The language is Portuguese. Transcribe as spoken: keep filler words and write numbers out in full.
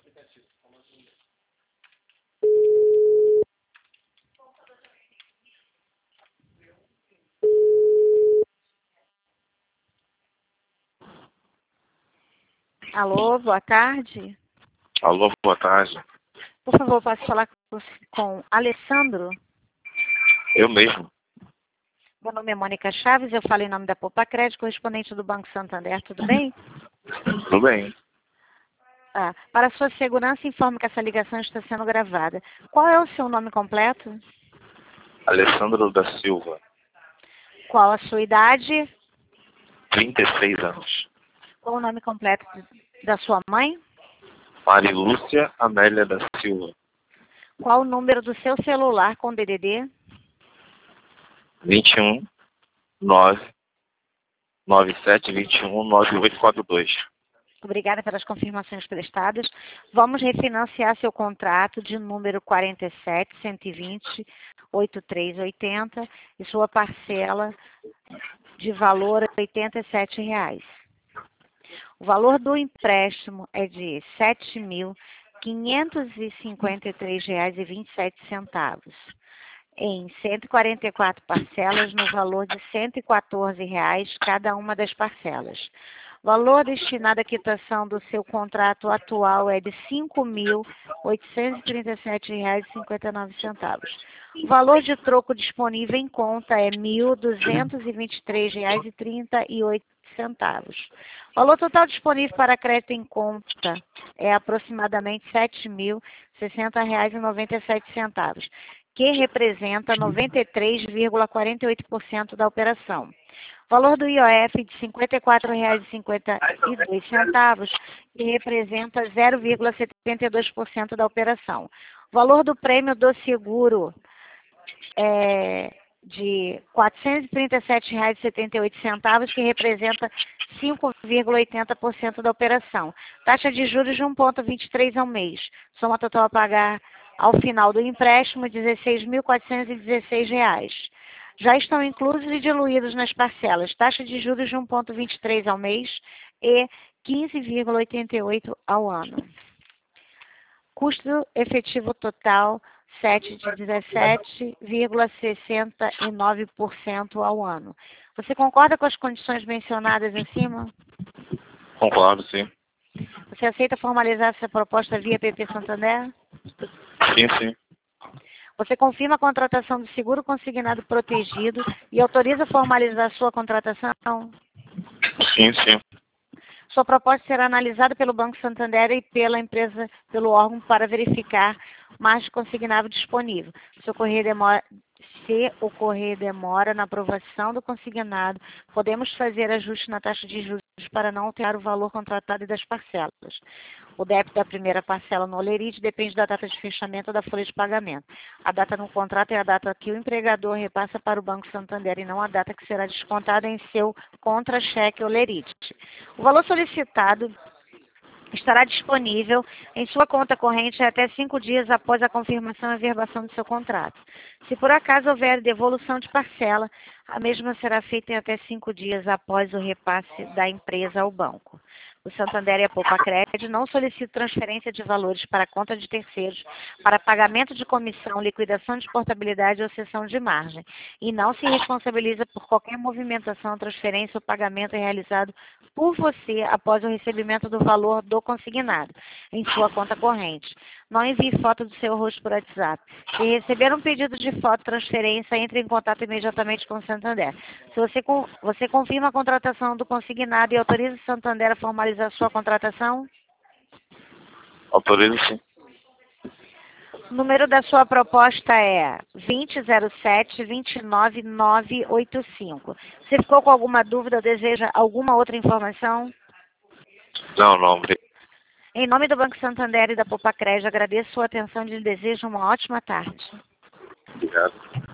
Alô, boa tarde. Alô, boa tarde. Por favor, posso falar com, com Alessandro? Eu mesmo. Meu nome é Mônica Chaves, eu falo em nome da Poupa Crédito, correspondente do Banco Santander, tudo bem? Tudo bem. Ah, para sua segurança, informe que essa ligação está sendo gravada. Qual é o seu nome completo? Alessandro da Silva, Qual a sua idade? trinta e seis anos. Qual o nome completo da sua mãe? Marilúcia Amélia da Silva, Qual o número do seu celular com D D D? vinte e um, nove, nove sete, vinte e um, nove oito quatro dois. Obrigada pelas confirmações prestadas. Vamos refinanciar seu contrato de número quarenta e sete, cento e vinte, oitenta e três oitenta e sua parcela de valor oitenta e sete reais. O valor do empréstimo é de sete mil quinhentos e cinquenta e três reais e vinte e sete centavos, em cento e quarenta e quatro parcelas no valor de cento e quatorze reais cada uma das parcelas. O valor destinado à quitação do seu contrato atual é de cinco mil oitocentos e trinta e sete reais e cinquenta e nove centavos. O valor de troco disponível em conta é mil duzentos e vinte e três reais e trinta e oito centavos. O valor total disponível para crédito em conta é aproximadamente sete mil sessenta reais e noventa e sete centavos, que representa noventa e três vírgula quarenta e oito por cento da operação. O valor do I O F de cinquenta e quatro reais e cinquenta e dois centavos, que representa zero vírgula setenta e dois por cento da operação. O valor do prêmio do seguro é de quatrocentos e trinta e sete reais e setenta e oito centavos, que representa cinco vírgula oitenta por cento da operação. Taxa de juros de um vírgula vinte e três ao mês. Soma total a pagar ao final do empréstimo, dezesseis mil quatrocentos e dezesseis reais. Já estão inclusos e diluídos nas parcelas. Taxa de juros de um vírgula vinte e três ao mês e quinze vírgula oitenta e oito ao ano. Custo efetivo total sete de dezessete vírgula sessenta e nove por cento ao ano. Você concorda com as condições mencionadas acima? Concordo, sim. Você aceita formalizar essa proposta via P P Santander? Sim, sim. Você confirma a contratação do seguro consignado protegido e autoriza formalizar sua contratação? Sim, sim. Sua proposta será analisada pelo Banco Santander e pela empresa, pelo órgão, para verificar margem consignável disponível. Se ocorrer demora, se ocorrer demora na aprovação do consignado, podemos fazer ajuste na taxa de juros para não alterar o valor contratado e das parcelas. O débito da primeira parcela no Olerite depende da data de fechamento da folha de pagamento. A data no contrato é a data que o empregador repassa para o Banco Santander e não a data que será descontada em seu contra-cheque Olerite. O valor solicitado estará disponível em sua conta corrente até cinco dias após a confirmação e averbação do seu contrato. Se por acaso houver devolução de parcela, a mesma será feita em até cinco dias após o repasse da empresa ao banco. O Santander e a Poupa Crédito não solicitam transferência de valores para a conta de terceiros para pagamento de comissão, liquidação de portabilidade ou cessão de margem, e não se responsabiliza por qualquer movimentação, transferência ou pagamento realizado por você após o recebimento do valor do consignado em sua conta corrente. Não envie foto do seu rosto por WhatsApp. Se receber um pedido de foto transferência, entre em contato imediatamente com o Santander. Se você, você confirma a contratação do consignado e autoriza o Santander a formalizar sua contratação? Autorizo, sim. O número da sua proposta é vinte zero sete, vinte e nove, nove oito cinco. Você ficou com alguma dúvida ou deseja alguma outra informação? Não, não. Obrigado. Em nome do Banco Santander e da Poupa Crédito, agradeço sua atenção e lhe desejo uma ótima tarde. Obrigado.